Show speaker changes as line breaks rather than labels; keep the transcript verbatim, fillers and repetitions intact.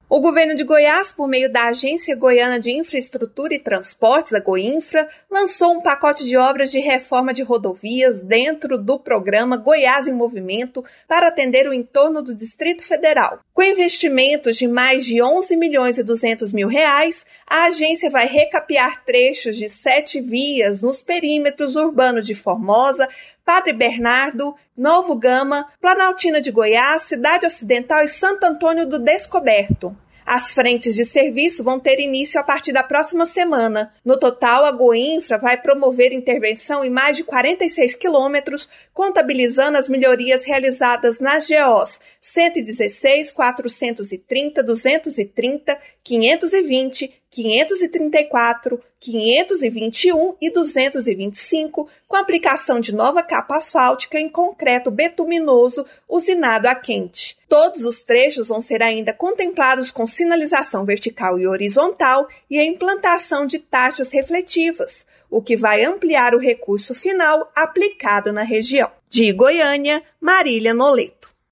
O governo de Goiás, por meio da Agência Goiana de Infraestrutura e Transportes, a Goinfra, lançou um pacote de obras de reforma de rodovias dentro do programa Goiás em Movimento para atender o entorno do Distrito Federal. Com investimentos de mais de onze milhões e duzentos mil reais, a agência vai recapear trechos de sete vias nos perímetros urbanos de Formosa, Padre Bernardo, Novo Gama, Planaltina de Goiás, Cidade Ocidental e Santo Antônio do Descoberto. As frentes de serviço vão ter início a partir da próxima semana. No total, a Goinfra vai promover intervenção em mais de quarenta e seis quilômetros, contabilizando as melhorias realizadas nas G Os cento e dezesseis, quatrocentos e trinta, duzentos e trinta, quinhentos e vinte, quinhentos e trinta e quatro, quinhentos e vinte e um e duzentos e vinte e cinco, com aplicação de nova capa asfáltica em concreto betuminoso usinado a quente. Todos os trechos vão ser ainda contemplados com sinalização vertical e horizontal e a implantação de taxas refletivas, o que vai ampliar o recurso final aplicado na região. De Goiânia, Marília Noleto.